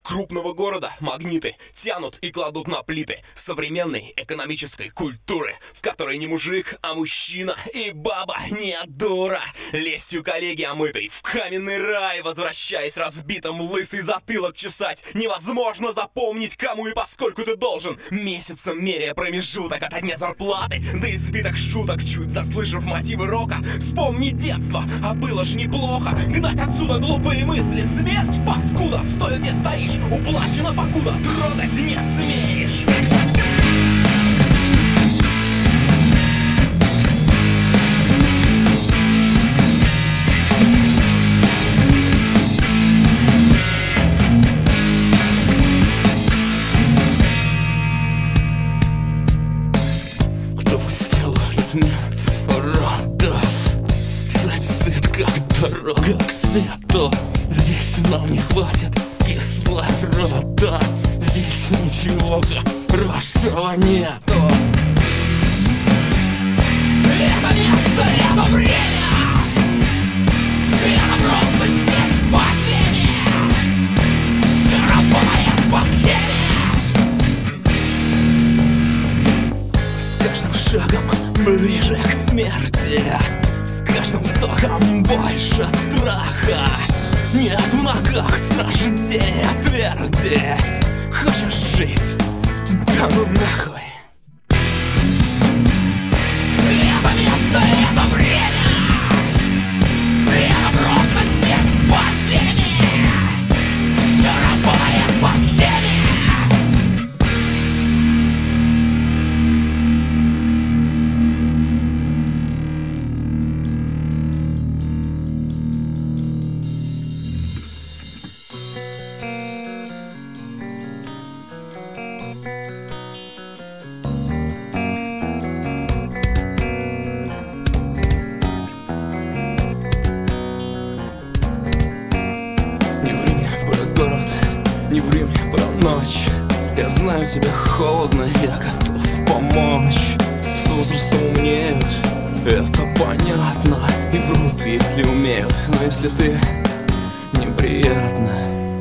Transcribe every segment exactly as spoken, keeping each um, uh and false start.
крупного города магниты тянут и кладут на плиты современной экономической культуры, в которой не мужик, а мужчина и баба не дура. Лестью коллеги омытой в каменный рай, возвращаясь разбитым лысый затылок чесать, невозможно запомнить, кому и поскольку ты должен. Месяцем меряя промежуток ото дня зарплаты до избиток шуток, чуть заслышав мотивы рока. Вспомни детство, а было ж неплохо. Гнать отсюда глупые мысли, смерть, паскуда. Стой, где стоишь, уплачено покуда, трогать не смеешь. Кто выстилает мне рода, сыт, как дорога к свету. Здесь нам не хватит кислорода, здесь ничего хорошего нету. Это место, это время, это просто здесь падение, мировая по схеме. С каждым шагом ближе к смерти, с каждым вздохом больше страха. Нет в ногах сражения тверди. Хочешь жить? Да ну нахуй. Это место, это время, это просто здесь падение, мировая по схеме. Не время про ночь. Я знаю, тебе холодно, я готов помочь. С возрастом умнеют, это понятно. И врут, если умеют, но если ты неприятно.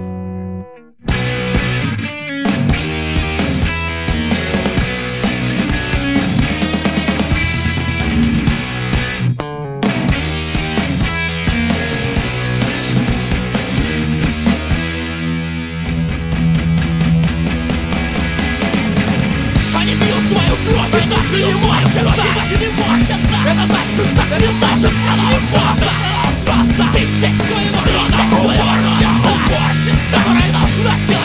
Это дальше не морщится, это не морщится, это дальше так не может продолжаться. Ты здесь своего рода уборщица, уборщица, которая должна сделать